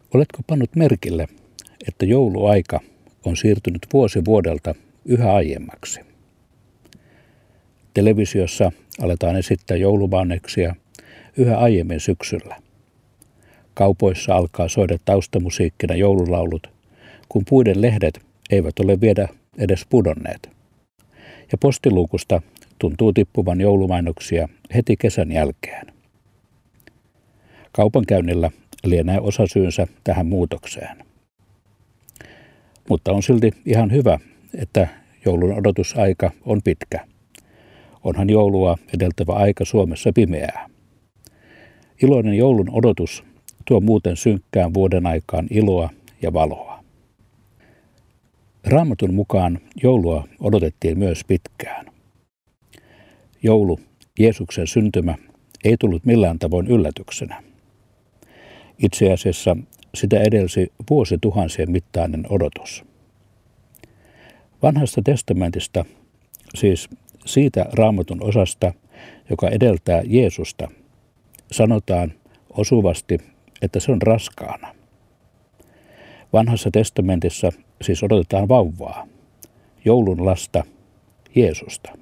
Oletko pannut merkille, että jouluaika on siirtynyt vuosi vuodelta yhä aiemmaksi? Televisiossa aletaan esittää joulumainoksia yhä aiemmin syksyllä. Kaupoissa alkaa soida taustamusiikkina joululaulut, kun puiden lehdet eivät ole vielä edes pudonneet. Ja postiluukusta tuntuu tippuvan joulumainoksia heti kesän jälkeen. Kaupankäynnillä lienee osasyynsä tähän muutokseen. Mutta on silti ihan hyvä, että joulun odotusaika on pitkä. Onhan joulua edeltävä aika Suomessa pimeää. Iloinen joulun odotus tuo muuten synkkään vuoden aikaan iloa ja valoa. Raamatun mukaan joulua odotettiin myös pitkään. Joulu, Jeesuksen syntymä, ei tullut millään tavoin yllätyksenä. Itse asiassa sitä edelsi vuosituhansien mittainen odotus. Vanhasta testamentista, siis siitä Raamatun osasta, joka edeltää Jeesusta, sanotaan osuvasti, että se on raskaana. Vanhassa testamentissa siis odotetaan vauvaa, joulun lasta, Jeesusta.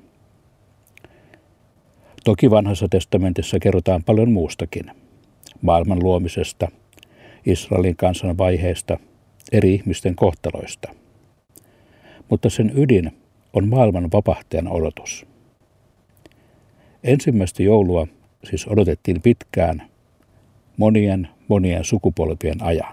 Toki vanhassa testamentissa kerrotaan paljon muustakin. Maailman luomisesta, Israelin kansan vaiheista, eri ihmisten kohtaloista. Mutta sen ydin on maailman vapahtajan odotus. Ensimmäistä joulua siis odotettiin pitkään, monien sukupolvien ajan.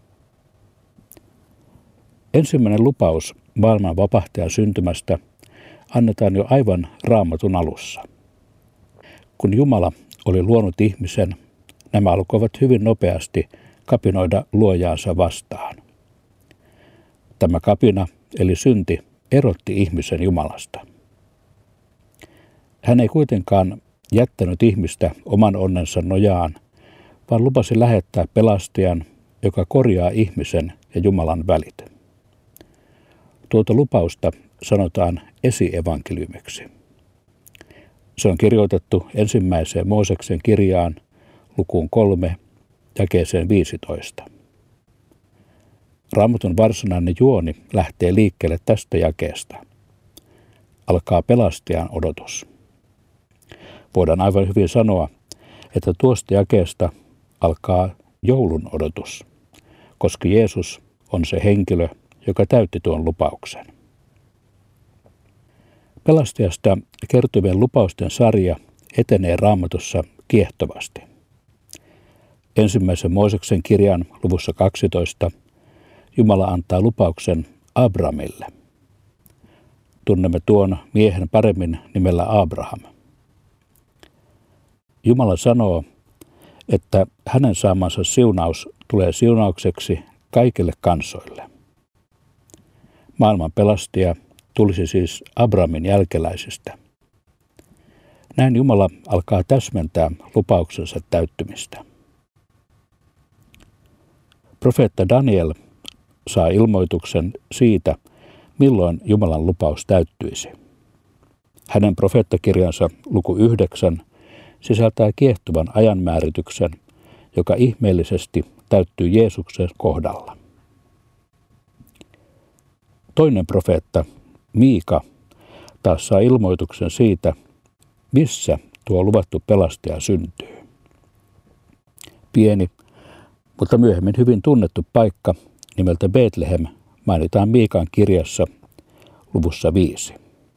Ensimmäinen lupaus maailman vapahtajan syntymästä annetaan jo aivan Raamatun alussa. Kun Jumala oli luonut ihmisen, nämä alkoivat hyvin nopeasti kapinoida luojaansa vastaan. Tämä kapina, eli synti, erotti ihmisen Jumalasta. Hän ei kuitenkaan jättänyt ihmistä oman onnensa nojaan, vaan lupasi lähettää pelastajan, joka korjaa ihmisen ja Jumalan välit. Tuota lupausta sanotaan esievankeliumiksi. Se on kirjoitettu ensimmäiseen Mooseksen kirjaan, lukuun 3, jakeeseen 15. Raamatun varsinainen juoni lähtee liikkeelle tästä jakeesta. Alkaa pelastajan odotus. Voidaan aivan hyvin sanoa, että tuosta jakeesta alkaa joulun odotus, koska Jeesus on se henkilö, joka täytti tuon lupauksen. Pelastajasta kertovien lupausten sarja etenee Raamatussa kiehtovasti. Ensimmäisen Mooseksen kirjan luvussa 12 Jumala antaa lupauksen Abramille. Tunnemme tuon miehen paremmin nimellä Abraham. Jumala sanoo, että hänen saamansa siunaus tulee siunaukseksi kaikille kansoille. Maailman pelastaja tulisi siis Abrahamin jälkeläisistä. Näin Jumala alkaa täsmentää lupauksensa täyttymistä. Profeetta Daniel saa ilmoituksen siitä, milloin Jumalan lupaus täyttyisi. Hänen profeettakirjansa luku 9 sisältää kiehtovan ajanmäärityksen, joka ihmeellisesti täyttyy Jeesuksen kohdalla. Toinen profeetta, Miika, taas saa ilmoituksen siitä, missä tuo luvattu pelastaja syntyy. Pieni, mutta myöhemmin hyvin tunnettu paikka nimeltä Betlehem mainitaan Miikan kirjassa luvussa 5.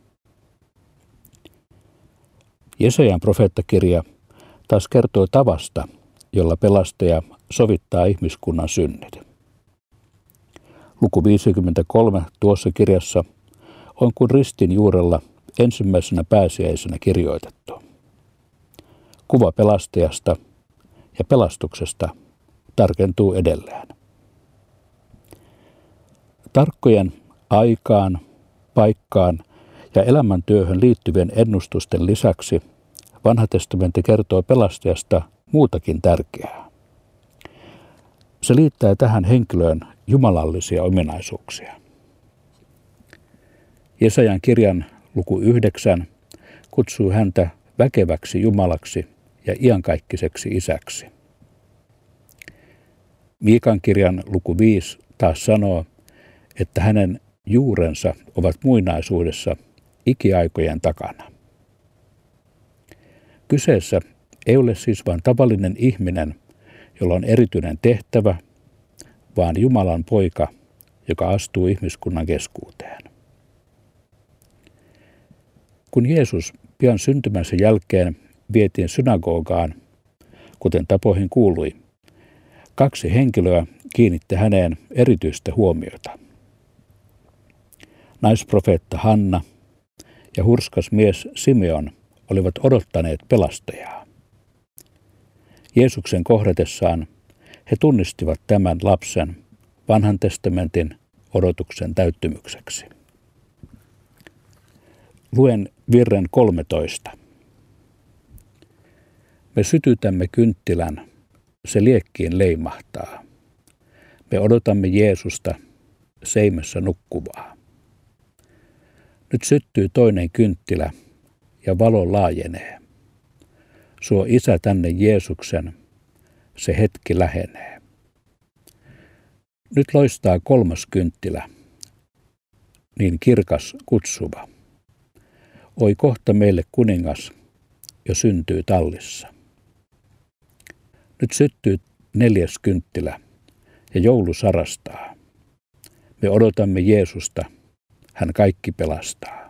Jesajan profeettakirja taas kertoo tavasta, jolla pelastaja sovittaa ihmiskunnan synnit. Luku 53 tuossa kirjassa on kuin ristin juurella ensimmäisenä pääsiäisenä kirjoitettu. Kuva pelastajasta ja pelastuksesta tarkentuu edelleen. Tarkkojen aikaan, paikkaan ja elämäntyöhön liittyvien ennustusten lisäksi Vanha testamentti kertoo pelastajasta muutakin tärkeää. Se liittää tähän henkilöön jumalallisia ominaisuuksia. Jesajan kirjan luku 9 kutsuu häntä väkeväksi Jumalaksi ja iankaikkiseksi isäksi. Miikan kirjan luku 5 taas sanoo, että hänen juurensa ovat muinaisuudessa ikiaikojen takana. Kyseessä ei ole siis vain tavallinen ihminen, jolla on erityinen tehtävä, vaan Jumalan poika, joka astuu ihmiskunnan keskuuteen. Kun Jeesus pian syntymänsä jälkeen vietiin synagogaan, kuten tapoihin kuului, 2 henkilöä kiinnitti häneen erityistä huomiota. Naisprofeetta Hanna ja hurskas mies Simeon olivat odottaneet pelastajaa. Jeesuksen kohdatessaan he tunnistivat tämän lapsen Vanhan testamentin odotuksen täyttymykseksi. Luen virren 13. Me sytytämme kynttilän, se liekkiin leimahtaa. Me odotamme Jeesusta, seimessä nukkuvaa. Nyt syttyy toinen kynttilä ja valo laajenee. Suo Isä tänne Jeesuksen, se hetki lähenee. Nyt loistaa 3. kynttilä, niin kirkas kutsuva. Oi kohta meille kuningas, jo syntyy tallissa. Nyt syttyy 4. kynttilä ja joulu sarastaa. Me odotamme Jeesusta, hän kaikki pelastaa.